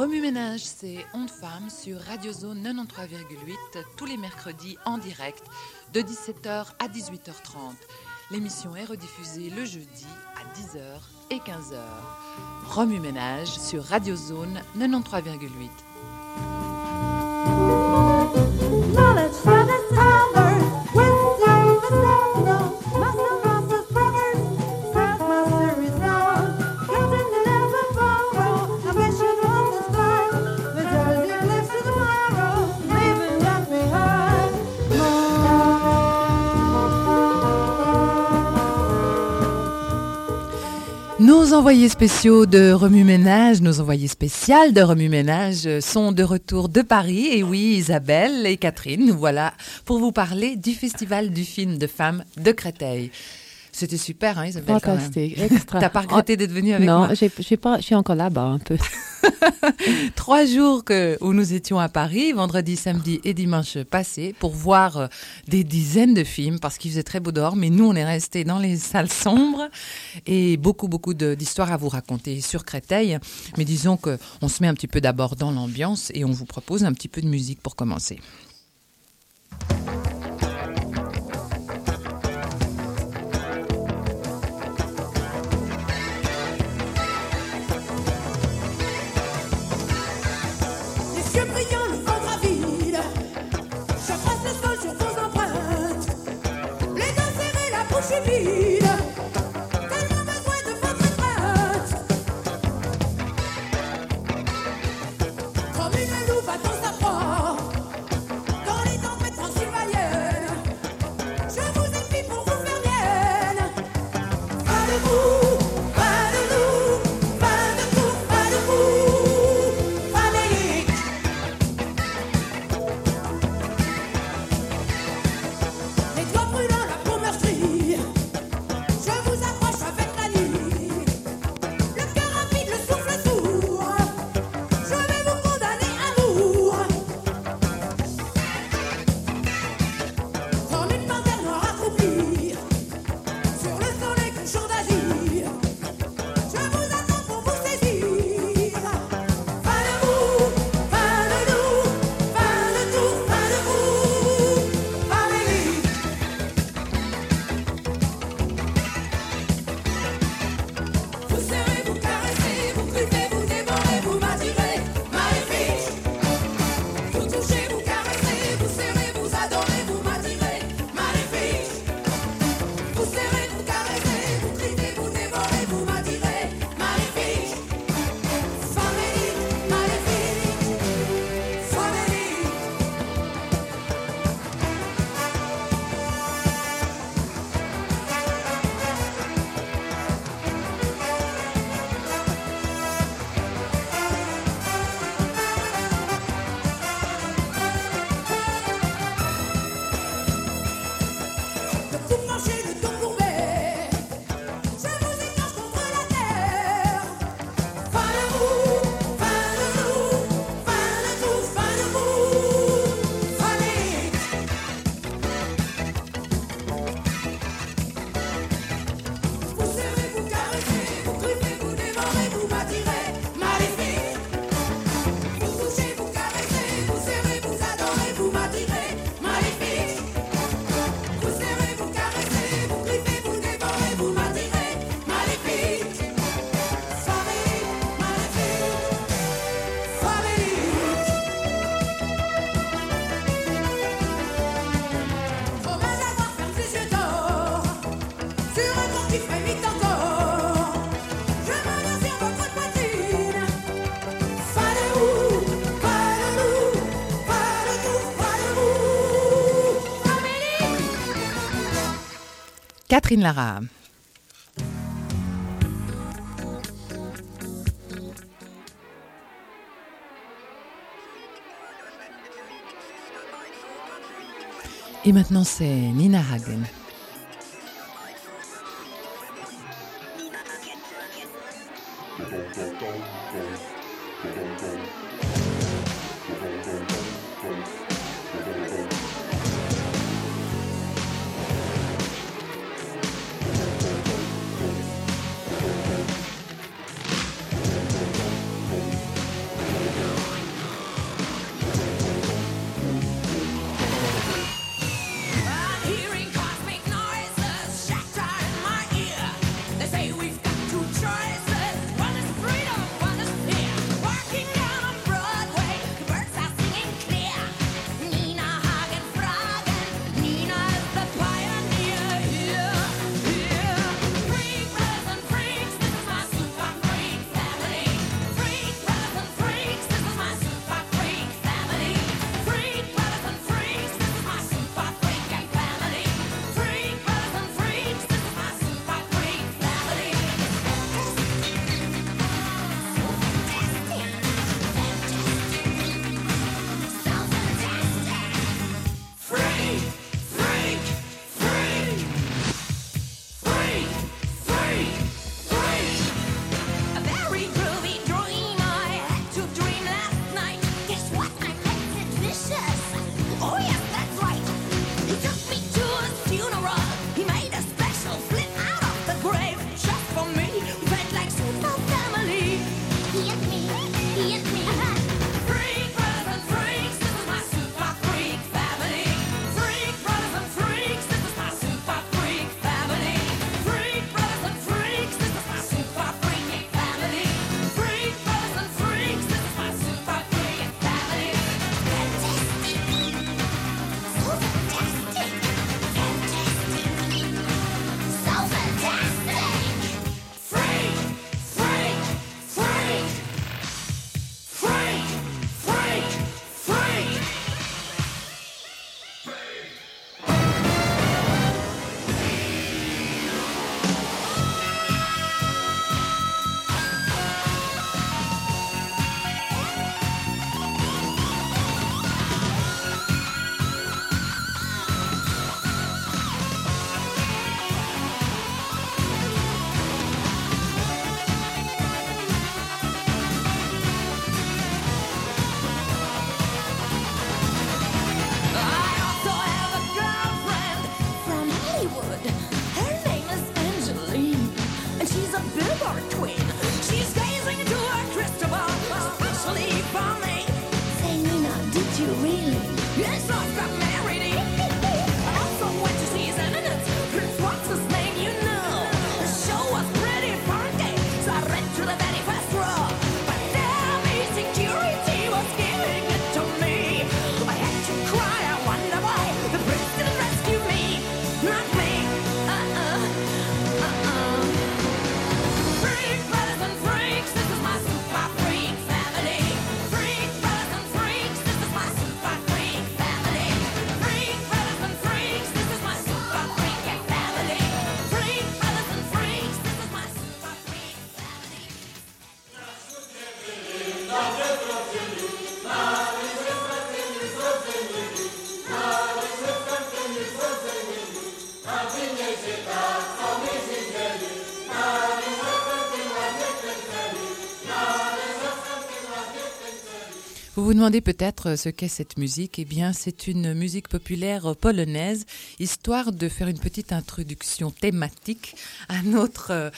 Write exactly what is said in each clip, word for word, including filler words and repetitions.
Remue-ménage, c'est Ondes Femmes sur Radio Zone quatre-vingt-treize virgule huit tous les mercredis en direct de dix-sept heures à dix-huit heures trente. L'émission est rediffusée le jeudi à dix heures et quinze heures. Remue-ménage sur Radio Zone quatre-vingt-treize virgule huit. Nos envoyés spéciaux de Remue-ménage, nos envoyés spéciales de Remue-ménage sont de retour de Paris. Et oui, Isabelle et Catherine, nous voilà pour vous parler du Festival du film de femmes de Créteil. C'était super, hein, Isabelle? Fantastique, extra. T'as pas regretté d'être venue avec non, moi? Non, je suis encore là-bas un peu. Trois jours que, où nous étions à Paris, vendredi, samedi et dimanche passé, pour voir euh, des dizaines de films, parce qu'il faisait très beau dehors, mais nous, on est restés dans les salles sombres et beaucoup, beaucoup de, d'histoires à vous raconter sur Créteil. Mais disons qu'on se met un petit peu d'abord dans l'ambiance et on vous propose un petit peu de musique pour commencer. Catherine Lara. Et maintenant, c'est Nina Hagen. billboard queen. She's gazing into her crystal ball, especially for me. Say, Nina, did you really? Yes, I've got married. Also went to see his eminence. Prince, what's his name, you know? The show was pretty funky, so I ran to the very first row. But there, the security was giving it to me. I had to cry, I wonder why the prince didn't rescue me. Not me. Uh-uh. Uh-uh. Freak brothers and freaks, this is my super freak family. Freak brothers and freaks, this is my super freak family. Freak brothers and freaks, this is my super freak family. Freak brothers and freaks, this is my super freak family. Vous vous demandez peut-être ce qu'est cette musique. Eh bien, c'est une musique populaire polonaise, histoire de faire une petite introduction thématique à notre euh,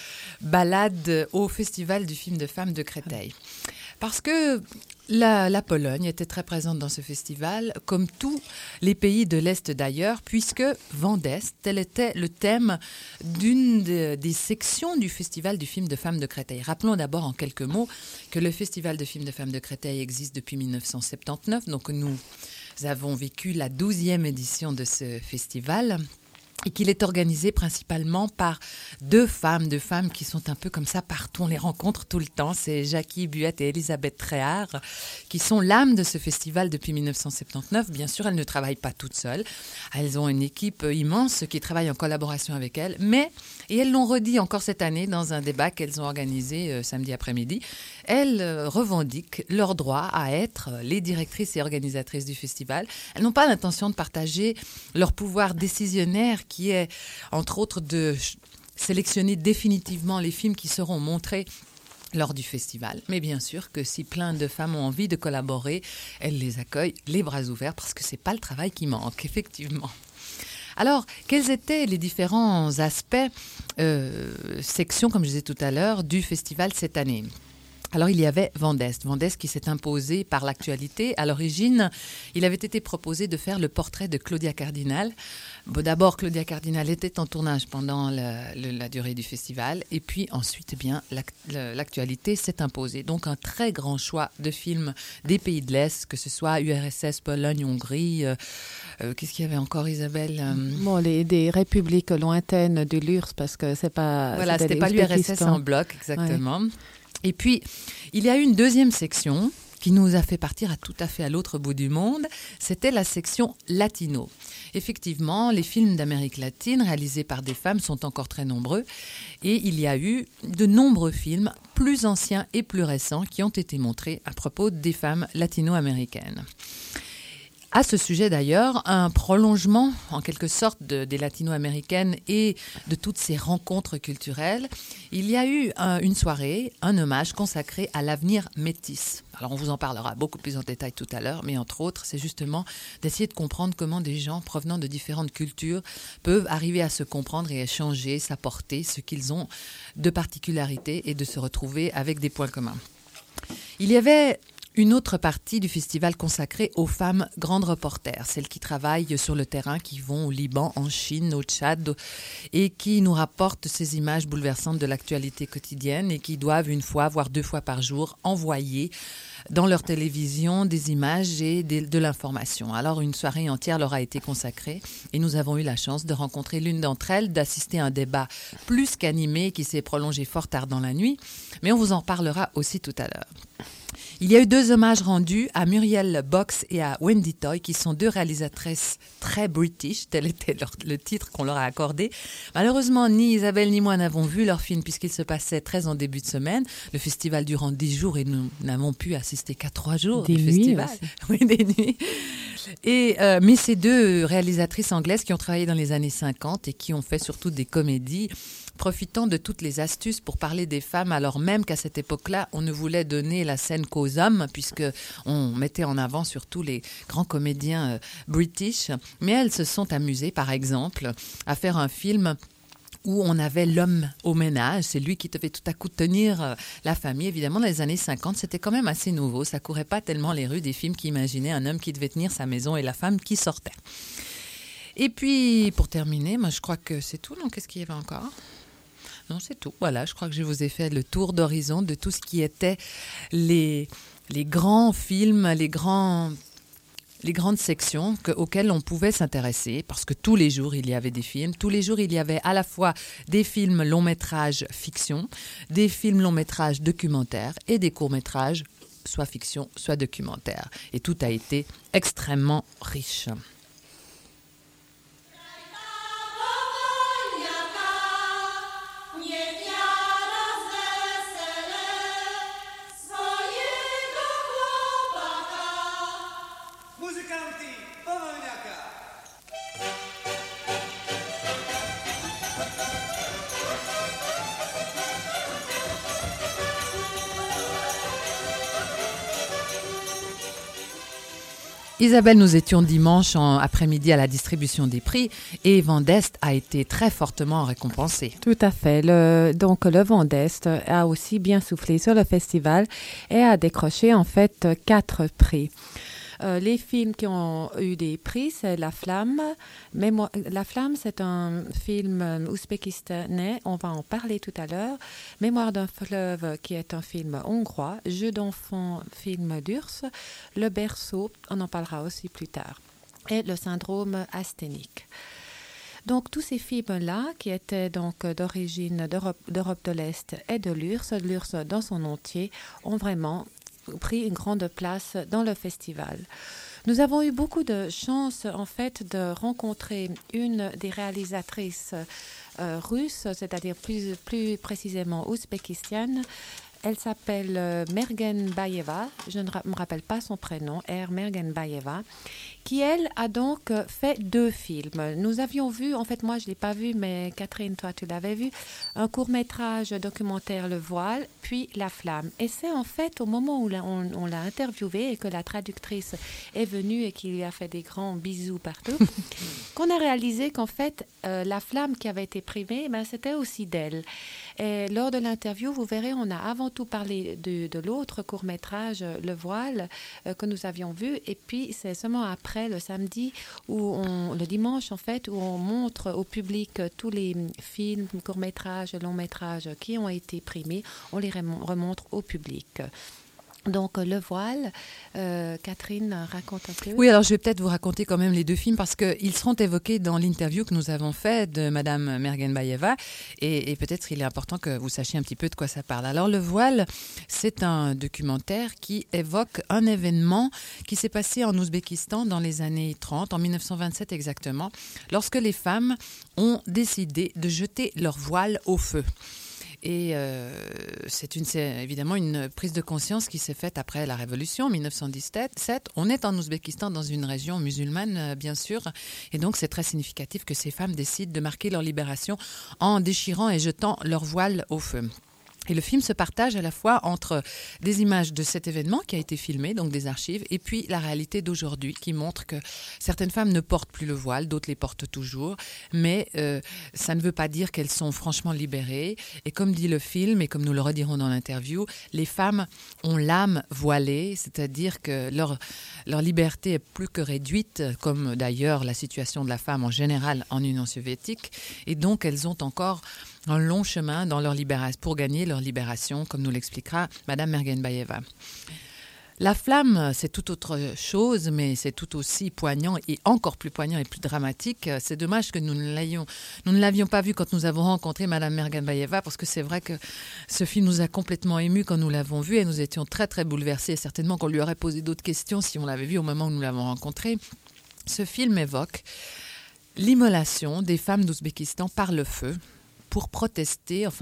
balade au Festival du film de femmes de Créteil. Parce que la, la Pologne était très présente dans ce festival, comme tous les pays de l'Est d'ailleurs, puisque Vendest, tel était le thème d'une de- des sections du Festival du film de femmes de Créteil. Rappelons d'abord en quelques mots que le Festival de films de femmes de Créteil existe depuis dix-neuf cent soixante-dix-neuf, donc nous avons vécu la douzième édition de ce festival. Et qu'il est organisé principalement par deux femmes, deux femmes qui sont un peu comme ça partout, on les rencontre tout le temps. C'est Jackie Buette et Elisabeth Tréhard, qui sont l'âme de ce festival depuis dix-neuf cent soixante-dix-neuf. Bien sûr, elles ne travaillent pas toutes seules. Elles ont une équipe immense qui travaille en collaboration avec elles. Mais, et elles l'ont redit encore cette année dans un débat qu'elles ont organisé euh, samedi après-midi, elles euh, revendiquent leur droit à être les directrices et organisatrices du festival. Elles n'ont pas l'intention de partager leur pouvoir décisionnaire qui est, entre autres, de ch- sélectionner définitivement les films qui seront montrés lors du festival. Mais bien sûr que si plein de femmes ont envie de collaborer, elles les accueillent les bras ouverts parce que c'est pas le travail qui manque, effectivement. Alors, quels étaient les différents aspects, euh, sections, comme je disais tout à l'heure, du festival cette année ? Alors, il y avait Vendest. Vendest qui s'est imposé par l'actualité. À l'origine, il avait été proposé de faire le portrait de Claudia Cardinal. Bon, d'abord, Claudia Cardinal était en tournage pendant la, le- la durée du festival. Et puis ensuite, eh bien, l'ac- le- l'actualité s'est imposée. Donc, un très grand choix de films des pays de l'Est, que ce soit U R S S, Pologne, Hongrie. euh, euh, qu'est-ce qu'il y avait encore, Isabelle Euh, Bon, les, des républiques lointaines de l'U R S S, parce que c'est pas... Voilà, c'était c'était pas l'U R S S l'Ouzbékistan. en bloc, exactement. Et puis, il y a eu une deuxième section qui nous a fait partir à tout à fait à l'autre bout du monde. C'était la section latino. Effectivement, les films d'Amérique latine réalisés par des femmes sont encore très nombreux. Et il y a eu de nombreux films plus anciens et plus récents qui ont été montrés à propos des femmes latino-américaines. À ce sujet d'ailleurs, un prolongement en quelque sorte de- des latino-américaines et de toutes ces rencontres culturelles, il y a eu un- une soirée, un hommage consacré à l'avenir métis. Alors on vous en parlera beaucoup plus en détail tout à l'heure, mais entre autres, c'est justement d'essayer de comprendre comment des gens provenant de différentes cultures peuvent arriver à se comprendre et échanger, s'apporter ce qu'ils ont de particularité et de se retrouver avec des points communs. Il y avait une autre partie du festival consacrée aux femmes grandes reporters, celles qui travaillent sur le terrain, qui vont au Liban, en Chine, au Tchad, et qui nous rapportent ces images bouleversantes de l'actualité quotidienne et qui doivent une fois, voire deux fois par jour, envoyer dans leur télévision des images et des- de l'information. Alors une soirée entière leur a été consacrée et nous avons eu la chance de rencontrer l'une d'entre elles, d'assister à un débat plus qu'animé qui s'est prolongé fort tard dans la nuit, mais on vous en parlera aussi tout à l'heure. Il y a eu deux hommages rendus à Muriel Box et à Wendy Toy, qui sont deux réalisatrices très british, tel était leur- le titre qu'on leur a accordé. Malheureusement, ni Isabelle ni moi n'avons vu leur film puisqu'il se passait très en début de semaine. Le festival durant dix jours et nous n'avons pu assister qu'à trois jours Des du nuits festival. aussi. Oui, des nuits. Et, euh, mais ces deux réalisatrices anglaises qui ont travaillé dans les années cinquante et qui ont fait surtout des comédies, profitant de toutes les astuces pour parler des femmes, alors même qu'à cette époque-là, on ne voulait donner la scène qu'aux hommes, puisque on mettait en avant surtout les grands comédiens euh, british. Mais elles se sont amusées, par exemple, à faire un film où on avait l'homme au ménage. C'est lui qui devait tout à coup tenir euh, la famille. Évidemment, dans les années cinquante, c'était quand même assez nouveau. Ça courait pas tellement les rues des films qui imaginaient un homme qui devait tenir sa maison et la femme qui sortait. Et puis, pour terminer, moi, je crois que c'est tout. Non, qu'est-ce qu'il y avait encore ? Non, c'est tout. Voilà, je crois que je vous ai fait le tour d'horizon de tout ce qui était les, les grands films, les grands... les grandes sections que, auxquelles on pouvait s'intéresser, parce que tous les jours, il y avait des films. Tous les jours, il y avait à la fois des films longs-métrages fiction, des films longs-métrages documentaires et des courts-métrages, soit fiction, soit documentaire. Et tout a été extrêmement riche. Muzykanti, powolniaka! Isabelle, nous étions dimanche en après-midi à la distribution des prix et Vent d'Est a été très fortement récompensé. Tout à fait. Le, donc, le Vent d'Est a aussi bien soufflé sur le festival et a décroché en fait quatre prix. Euh, les films qui ont eu des prix, c'est La Flamme. Mémo- La Flamme, c'est un film ouzbékistanais, on va en parler tout à l'heure. Mémoire d'un fleuve, qui est un film hongrois. Jeu d'enfant, film d'Urs. Le Berceau, on en parlera aussi plus tard. Et Le syndrome asthénique. Donc, tous ces films-là, qui étaient donc d'origine d'Europe, d'Europe de l'Est et de l'U R S S, de l'U R S S dans son entier, ont vraiment pris une grande place dans le festival. Nous avons eu beaucoup de chance, en fait, de rencontrer une des réalisatrices euh, russes, c'est-à-dire plus, plus précisément ouzbékistanes. Elle s'appelle euh, Mergenbayeva, je ne ra- me rappelle pas son prénom, R. Mergenbayeva, qui, elle, a donc euh, fait deux films. Nous avions vu, en fait, moi, je ne l'ai pas vu, mais Catherine, toi, tu l'avais vu, un court-métrage documentaire, Le Voile, puis La Flamme. Et c'est, en fait, au moment où la- on, on l'a interviewée et que la traductrice est venue et qui lui a fait des grands bisous partout, qu'on a réalisé qu'en fait, euh, La Flamme qui avait été primée, ben, c'était aussi d'elle. Et lors de l'interview, vous verrez, on a avant tout parlé de, de l'autre court-métrage, Le Voile, euh, que nous avions vu. Et puis, c'est seulement après, le samedi, où on, le dimanche, en fait, où on montre au public tous les films, courts-métrages, longs-métrages qui ont été primés. On les rem- remontre au public. Donc, Le Voile, euh, Catherine, raconte un peu. Oui, alors je vais peut-être vous raconter quand même les deux films parce qu'ils seront évoqués dans l'interview que nous avons faite de Madame Mergenbayeva et, et peut-être il est important que vous sachiez un petit peu de quoi ça parle. Alors, Le Voile, c'est un documentaire qui évoque un événement qui s'est passé en Ouzbékistan dans les années trente, en mille neuf cent vingt-sept exactement, lorsque les femmes ont décidé de jeter leur voile au feu. Et euh, c'est, une, c'est évidemment une prise de conscience qui s'est faite après la Révolution, mille neuf cent dix-sept. On est en Ouzbékistan, dans une région musulmane, euh, bien sûr. Et donc, c'est très significatif que ces femmes décident de marquer leur libération en déchirant et jetant leur voile au feu. Et le film se partage à la fois entre des images de cet événement qui a été filmé, donc des archives, et puis la réalité d'aujourd'hui qui montre que certaines femmes ne portent plus le voile, d'autres les portent toujours, mais euh, ça ne veut pas dire qu'elles sont franchement libérées. Et comme dit le film, et comme nous le redirons dans l'interview, les femmes ont l'âme voilée, c'est-à-dire que leur, leur liberté est plus que réduite, comme d'ailleurs la situation de la femme en général en Union soviétique, et donc elles ont encore un long chemin dans leur libération, pour gagner leur libération, comme nous l'expliquera Madame Mergenbayeva. La Flamme, c'est tout autre chose, mais c'est tout aussi poignant et encore plus poignant et plus dramatique. C'est dommage que nous ne l'avions, nous ne l'avions pas vu quand nous avons rencontré Madame Mergenbayeva, parce que c'est vrai que ce film nous a complètement émus quand nous l'avons vu et nous étions très très bouleversés. Et certainement qu'on lui aurait posé d'autres questions si on l'avait vu au moment où nous l'avons rencontré. Ce film évoque l'immolation des femmes d'Ouzbékistan par le feu, pour protester, enfin,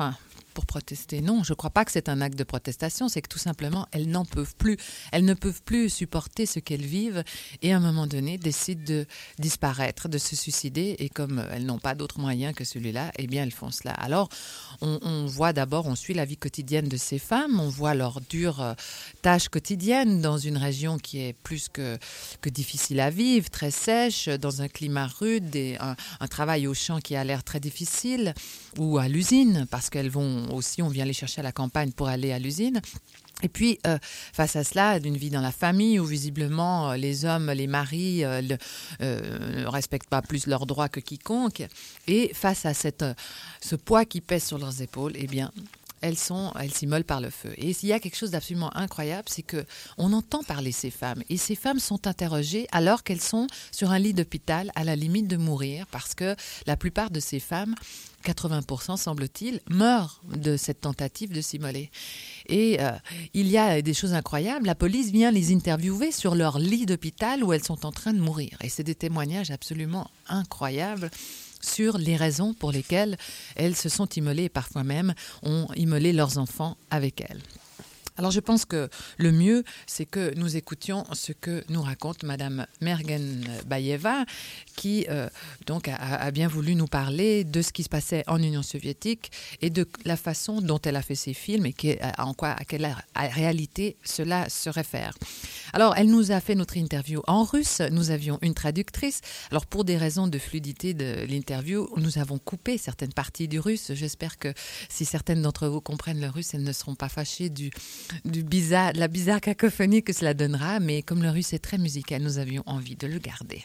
pour protester. Non, je ne crois pas que c'est un acte de protestation, c'est que tout simplement, elles n'en peuvent plus. Elles ne peuvent plus supporter ce qu'elles vivent et à un moment donné décident de disparaître, de se suicider et comme elles n'ont pas d'autre moyen que celui-là, eh bien elles font cela. Alors, on, on voit d'abord, on suit la vie quotidienne de ces femmes, on voit leurs dures euh, tâches quotidiennes dans une région qui est plus que, que difficile à vivre, très sèche, dans un climat rude, et un, un travail au champ qui a l'air très difficile, ou à l'usine, parce qu'elles vont aussi, on vient les chercher à la campagne pour aller à l'usine. Et puis, euh, face à cela, d'une vie dans la famille où visiblement euh, les hommes, les maris euh, le, euh, ne respectent pas plus leurs droits que quiconque, et face à cette, euh, ce poids qui pèse sur leurs épaules, eh bien, elles sont, elles s'immolent par le feu. Et il y a quelque chose d'absolument incroyable, c'est que on entend parler ces femmes, et ces femmes sont interrogées alors qu'elles sont sur un lit d'hôpital à la limite de mourir, parce que la plupart de ces femmes, quatre-vingts pour cent semble-t-il, meurent de cette tentative de s'immoler. Et euh, il y a des choses incroyables. La police vient les interviewer sur leur lit d'hôpital où elles sont en train de mourir. Et c'est des témoignages absolument incroyables sur les raisons pour lesquelles elles se sont immolées et parfois même ont immolé leurs enfants avec elles. Alors je pense que le mieux, c'est que nous écoutions ce que nous raconte Madame Mergenbayeva, qui euh, donc a, a bien voulu nous parler de ce qui se passait en Union soviétique et de la façon dont elle a fait ses films et qui, en quoi, à quelle réalité cela se réfère. Alors, elle nous a fait notre interview en russe. Nous avions une traductrice. Alors, pour des raisons de fluidité de l'interview, nous avons coupé certaines parties du russe. J'espère que si certaines d'entre vous comprennent le russe, elles ne seront pas fâchées du, du bizarre, de la bizarre cacophonie que cela donnera. Mais comme le russe est très musical, nous avions envie de le garder.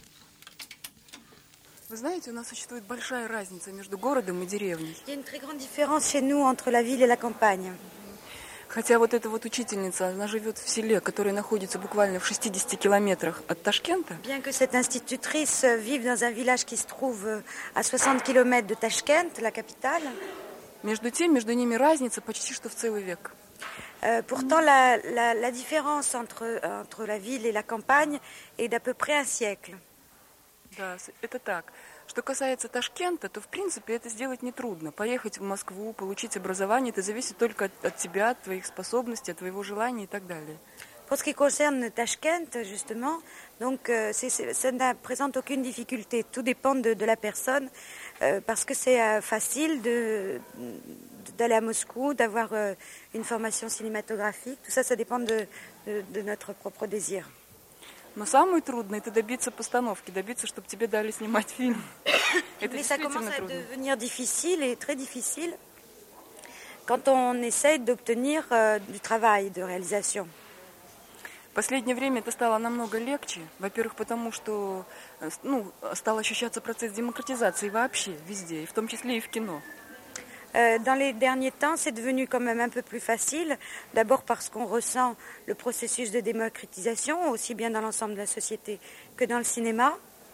Вы знаете, у нас существует большая разница между городом и деревней. Il y a une très grande différence chez nous entre la ville et la campagne. Хотя вот эта вот учительница, она живет в селе, которое находится буквально в шестидесяти километрах от Ташкента. Bien que cette institutrice vive dans un village qui se trouve à soixante kilomètres de Tashkent, la capitale, Между тем, между ними разница почти что в целый век. euh, pourtant la, la, la différence entre, entre la ville et la campagne est d'à peu près un siècle. Да, с- это так. Что касается Ташкента, то в принципе это сделать нетрудно. Поехать в Москву, получить образование, это зависит только от, от тебя, от твоих способностей, от твоего желания и так далее. Pour ce qui concerne Tashkent, justement, donc euh, c'est, c'est- ça ne présente aucune difficulté. Tout dépend de, de la personne, euh, parce que c'est euh, facile de, d'aller à Moscou, d'avoir euh, une formation cinématographique. Tout ça, ça dépend de, de, de notre propre désir. Но самое трудное – это добиться постановки, добиться, чтобы тебе дали снимать фильм. Это Mais ça commence действительно à трудно. devenir difficile et très difficile quand on essaye d'obtenir euh, du travail de réalisation. В последнее время это стало намного легче. Во-первых, потому что э, с- ну, стал ощущаться процесс демократизации вообще везде, и в том числе и в кино. Euh, dans les derniers temps, c'est devenu quand même un peu plus facile. D'abord parce qu'on ressent le processus de démocratisation, aussi bien dans l'ensemble de la société que dans le cinéma.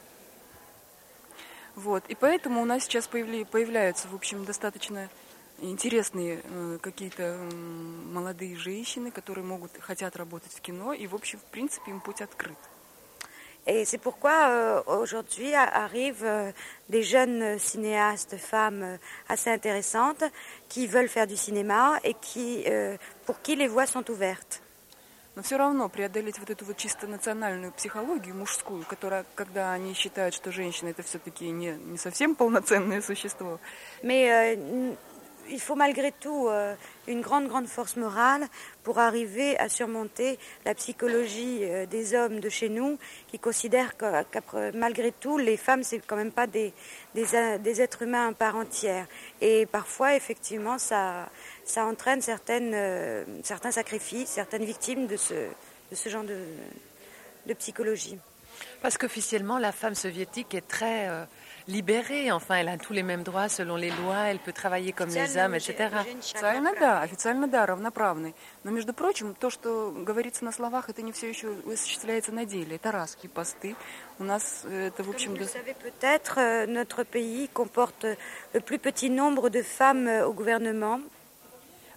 Вот. И поэтому у нас сейчас появля- появляются, в общем, достаточно интересные э, какие-то м, молодые женщины, которые могут, хотят работать в кино, и, в общем, в принципе, им путь открыт. Et c'est pourquoi euh, aujourd'hui a- arrivent euh, des jeunes cinéastes, femmes euh, assez intéressantes, qui veulent faire du cinéma et qui, euh, pour qui les voies sont ouvertes. Но все равно преодолеть вот эту вот чисто национальную психологию мужскую, которая, когда они считают, что женщина это все-таки не, не совсем полноценное существо, Mais euh, n- il faut malgré tout euh, une grande, grande force morale pour arriver à surmonter la psychologie euh, des hommes de chez nous qui considèrent que, qu'après- malgré tout, les femmes, c'est quand même pas des, des, euh, des êtres humains à part entière. Et parfois, effectivement, ça, ça entraîne certaines, euh, certains sacrifices, certaines victimes de ce, de ce genre de, de psychologie. Parce qu'officiellement, la femme soviétique est très euh, libérée. Enfin, elle a tous les mêmes droits selon les lois. Elle peut travailler comme les hommes, et cetera. официально да, официально да, равноправный. Но, между прочим, то, что говорится на словах, это не все еще осуществляется на деле. Это разки, посты. У нас э, это, в Comme общем, vous le до- savez peut-être, euh, notre pays comporte le plus petit nombre de femmes euh, au gouvernement.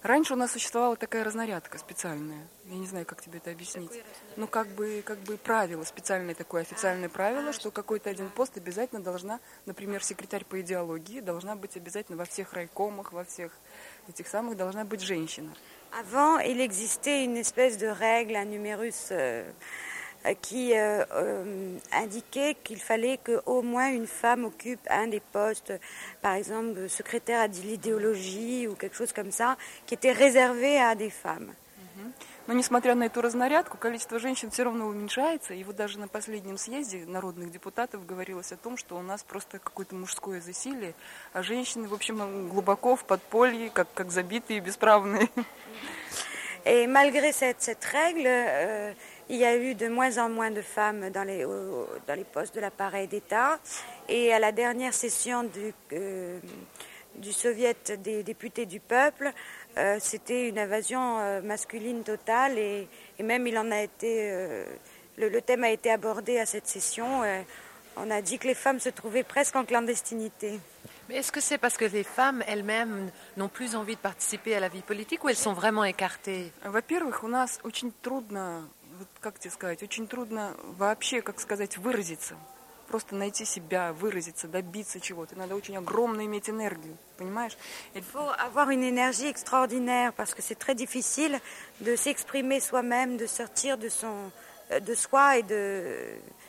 Раньше у нас существовала такая разнарядка специальная. Я не знаю, как тебе это объяснить. Ну, как бы, как бы правило, специальное такое официальное правило, что какой-то один пост обязательно должна, например, секретарь по идеологии, должна быть обязательно во всех райкомах, во всех этих самых, должна быть женщина. Avant, il existait une espèce de règle, un numérus euh, qui euh, euh, indiquait qu'il fallait qu'au moins une femme occupe un des postes, par exemple secrétaire à l'idéologie ou quelque chose comme ça, qui était réservé à des femmes. Но несмотря на эту разнарядку, количество женщин все равно уменьшается. И вот даже на последнем съезде народных депутатов говорилось о том, что у нас просто какое-то мужское засилие, а женщины, в общем, глубоко в подполье, как, как забитые, бесправные. Et malgré cette, cette règle, euh, il y a eu de moins en moins de femmes dans les, au- dans les postes de l'appareil d'État. Et à la dernière session du, euh, du Soviet des députés du peuple, euh, c'était une invasion euh, masculine totale. Et, et même il en a été, euh, le, le thème a été abordé à cette session. Euh, on a dit que les femmes se trouvaient presque en clandestinité. Mais est-ce que c'est parce que les femmes elles-mêmes n'ont plus envie de participer à la vie politique ou elles sont vraiment écartées? Во-первых, у нас очень трудно, вот как тебе сказать, очень трудно вообще, как сказать, выразиться. Просто найти себя, выразиться, добиться чего-то. Надо очень огромно иметь энергию, понимаешь? Et- Il faut avoir une énergie extraordinaire parce que c'est très difficile de s'exprimer soi-même, de sortir de, son, de soi et de,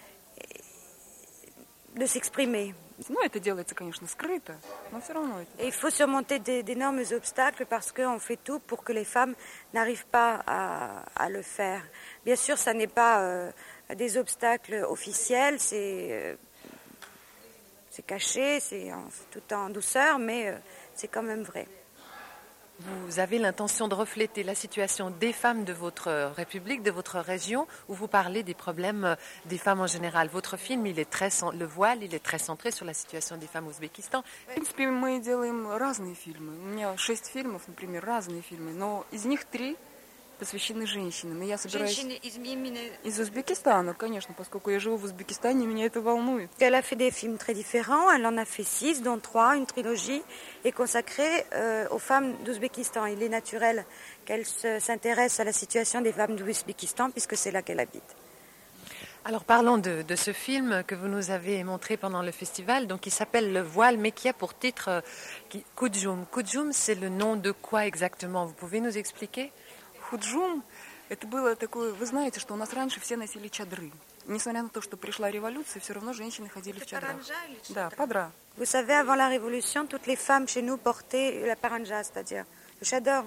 de s'exprimer. Ну, это делается, конечно, скрыто, но все равно это. Et il faut surmonter des- d'énormes obstacles parce qu'on fait tout pour que les femmes n'arrivent pas à, à le faire. Bien sûr, ça n'est pas euh, des obstacles officiels, c'est euh, c'est caché, c'est en- tout en douceur, mais euh, c'est quand même vrai. Vous avez l'intention de refléter la situation des femmes de votre république, de votre région, ou vous parlez des problèmes des femmes en général? Votre film, il est très, cen- le voile, il est très centré sur la situation des femmes au Ouzbékistan. В принципе, мы делаем разные фильмы. У меня шесть фильмов, например, разные фильмы, но из них три посвящены женщинам. И я собираюсь из Узбекистана, конечно, поскольку я живу в Узбекистане, меня это волнует. Elle a fait des films très différents, elle en a fait six, dont trois, une trilogie, est consacrée euh, aux femmes d'Ouzbékistan. Il est naturel qu'elle se- s'intéresse à la situation des femmes d'Ouzbékistan puisque c'est là qu'elle habite. Alors parlons de, de ce film que vous nous avez montré pendant le festival, donc il s'appelle Le Voile, mais qui a pour titre euh, qui- Kudjum. Kudjum, c'est le nom de quoi exactement? Vous pouvez nous expliquer? Худжум, это было такое, вы знаете, что у нас раньше все носили чадры. Несмотря на то, что пришла революция, все равно женщины ходили в чадрах. Да, падра. Vous savez, avant la Révolution, toutes les femmes chez nous portaient la paranja, c'est-à-dire le chador.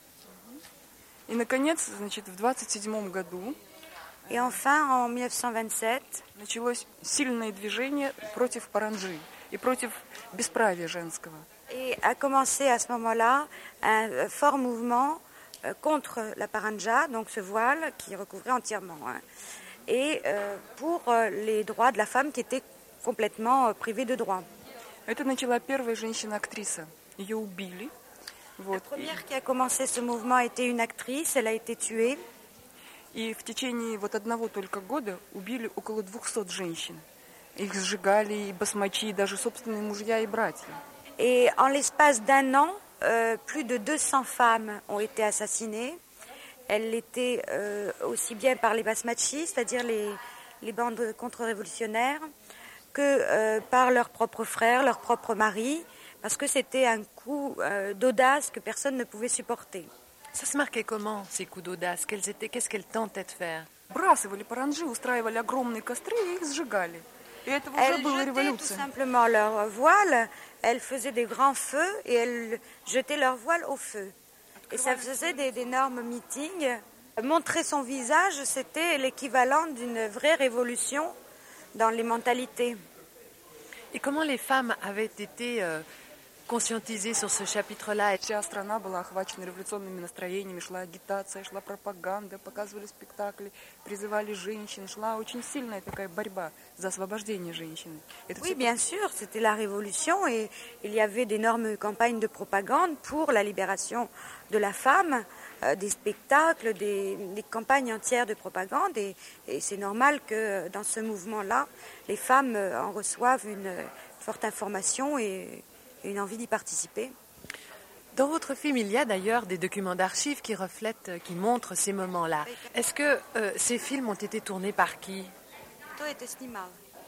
И, наконец, значит, в двадцать седьмом году Et enfin, en mille neuf cent vingt-sept, началось сильное движение против паранджи и против бесправия женского. et a commencé à ce moment-là un euh, fort mouvement euh, contre la paranja, donc ce voile qui recouvrait entièrement, hein, et euh, pour euh, les droits de la femme qui étaient complètement euh, privée de droits. Это начала первая женщина-актриса. Ее убили. La Вот. première qui a commencé ce mouvement était une actrice, elle a été tuée. И в течение вот одного только года убили около двухсот женщин. Их сжигали и басмачи, и даже собственные мужья и братья. Et en l'espace d'un an, euh, plus de deux cents femmes ont été assassinées. Elles l'étaient euh, aussi bien par les basmachis, c'est-à-dire les, les bandes contre-révolutionnaires, que euh, par leurs propres frères, leurs propres maris, parce que c'était un coup euh, d'audace que personne ne pouvait supporter. Ça se marquait comment, ces coups d'audace? Quels étaient, qu'est-ce qu'elles tentaient de faire? Брасывали паранджи, устраивали огромные костры и их сжигали. И это уже Elles была jetaient tout революция. simplement leur voile, elles faisaient des grands feux et elles jetaient leur voile au feu. Et ça faisait des- d'énormes meetings. Montrer son visage, c'était l'équivalent d'une vraie révolution dans les mentalités. Et comment les femmes avaient été euh, conscientisées sur ce chapitre-là? Вся страна была охвачена революционными настроениями, шла агитация, шла пропаганда, показывали спектакли, призывали женщин, шла очень сильная такая борьба за освобождение женщины. Это Oui, всё bien sûr, c'était la révolution et il y avait d'énormes campagnes de propagande pour la libération de la femme, euh, des spectacles, des, des campagnes entières de propagande et, et c'est normal que dans ce mouvement-là, les femmes euh, en reçoivent une euh, forte information et une envie d'y participer. Dans votre film, il y a d'ailleurs des documents d'archives qui reflètent, euh, qui montrent ces moments-là. Est-ce que euh, ces films ont été tournés par qui? Кто это снимал?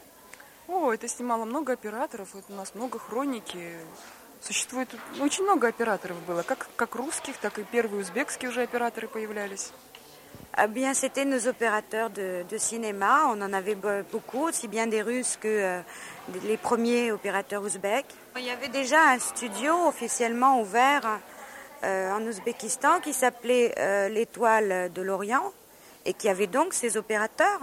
О, это снимало много операторов, вот у нас много хроники. Существует очень много операторов было, как, как русских, так и первые узбекские уже операторы появлялись. Ah bien, c'était nos opérateurs de, de cinéma. On en avait be- beaucoup, aussi bien des Russes que euh, les premiers opérateurs ouzbeks. Il y avait déjà un studio officiellement ouvert euh, en Ouzbékistan qui s'appelait euh, l'Étoile de l'Orient et qui avait donc ses opérateurs.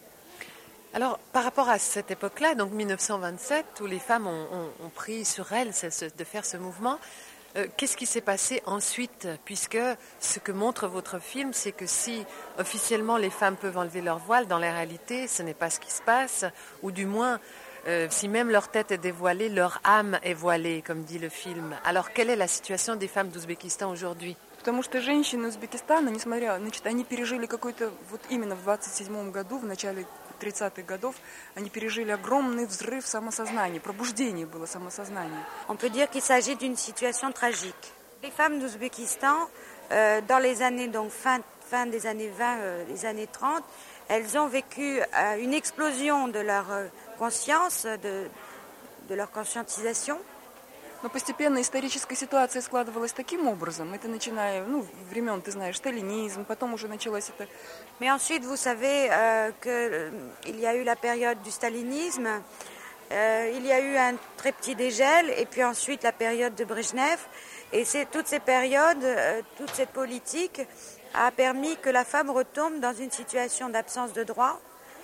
Alors, par rapport à cette époque-là, donc mille neuf cent vingt-sept, où les femmes ont, ont- ont pris sur elles ce- ce- de faire ce mouvement, euh, qu'est-ce qui s'est passé ensuite? Puisque ce que montre votre film, c'est que si officiellement les femmes peuvent enlever leur voile, dans la réalité, ce n'est pas ce qui se passe, ou du moins, euh, si même leur tête est dévoilée, leur âme est voilée, comme dit le film. Alors, quelle est la situation des femmes d'Ouzbékistan aujourd'hui? Потому что женщины Узбекистана, несмотря, значит, они пережили какой-то, вот именно в двадцать седьмом году, в начале тридцатых годов, они пережили огромный взрыв самосознания, пробуждение было самосознание. On peut dire qu'il s'agit d'une situation tragique. Les femmes d'Ouzbékistan, euh, dans les années, donc fin, fin des années vingt, euh, les années trente, elles ont vécu euh, une explosion de leur euh, conscience, de, de leur conscientisation. Но постепенно историческая ситуация складывалась таким образом, это начиная, ну, времен, ты знаешь, сталинизм, потом уже началось это. Mais ensuite, vous savez euh, qu'il y a eu la période du stalinisme, euh, il y a eu un très petit dégel, et puis ensuite la période de Brejnev. Et c'est toutes ces périodes, euh, toute cette politique a permis que la femme retombe dans une situation d'absence de droit.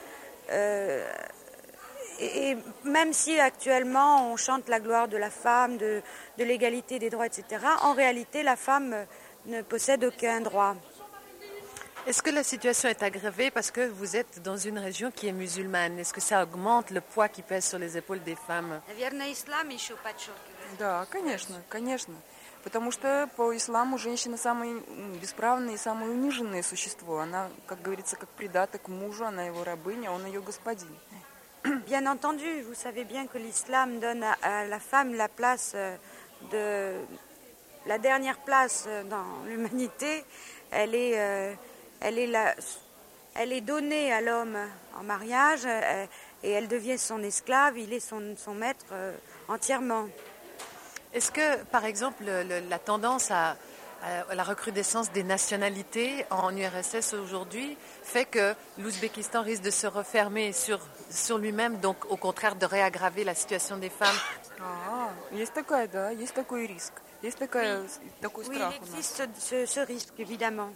Euh, et, et même si actuellement on chante la gloire de la femme, de, de l'égalité des droits, et cetera, en réalité la femme ne possède aucun droit. Est-ce que la situation est aggravée parce que vous êtes dans une région qui est musulmane? Est-ce que ça augmente le poids qui pèse sur les épaules des femmes? Наверное, ислам еще подчеркивает. Да, конечно, конечно. Потому что по исламу женщина самое м, бесправное и самое униженное существо. Она, как говорится, как придаток мужу, она его рабыня, а он ее господин. Bien entendu, vous savez bien que l'islam donne à, à la femme la place euh, de la dernière place euh, dans l'humanité. Elle est, euh, elle est la, elle est donnée à l'homme en mariage euh, et elle devient son esclave. Il est son, son maître euh, entièrement. Est-ce que, par exemple, le- le- la tendance à, à la recrudescence des nationalités en U R S S aujourd'hui fait que l'Ouzbékistan risque de se refermer sur, sur lui-même, donc au contraire de réaggraver la situation des femmes? А, есть такая, да, есть такой риск. Есть такая, такой Oui, страх il у нас. existe ce, ce risque, évidemment.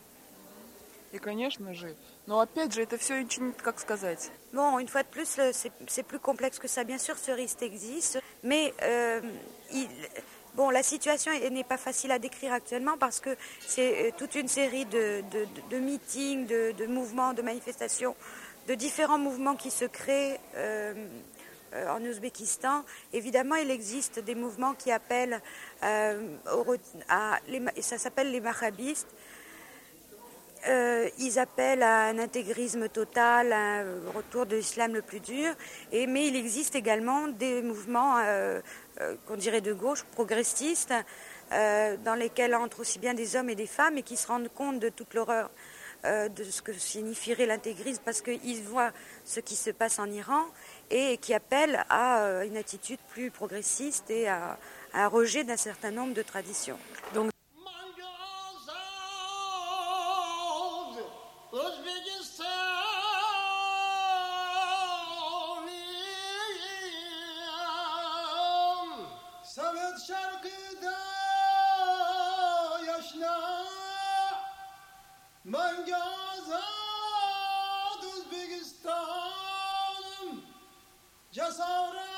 И, конечно же, но опять же, это все очень, как сказать, Bon, une fois de plus, le- c'est c'est plus complexe que ça. Bien sûr, ce risque existe, mais euh, il- bon, la situation est- n'est pas facile à décrire actuellement parce que c'est euh, toute une série de, de- de- de meetings, de, de mouvements, de manifestations, de différents mouvements qui se créent euh, euh, en Ouzbékistan. Évidemment, il existe des mouvements qui appellent euh, au re- à, les ma- ça s'appelle les mahabistes. Euh, ils appellent à un intégrisme total, à un retour de l'islam le plus dur. Et, mais il existe également des mouvements, euh, euh, qu'on dirait de gauche, progressistes, euh, dans lesquels entrent aussi bien des hommes et des femmes et qui se rendent compte de toute l'horreur euh, de ce que signifierait l'intégrisme parce qu'ils voient ce qui se passe en Iran et qui appellent à euh, une attitude plus progressiste et à, à un rejet d'un certain nombre de traditions. Samet şarkıda yaşna Mangazad Uzbekistan Cesaret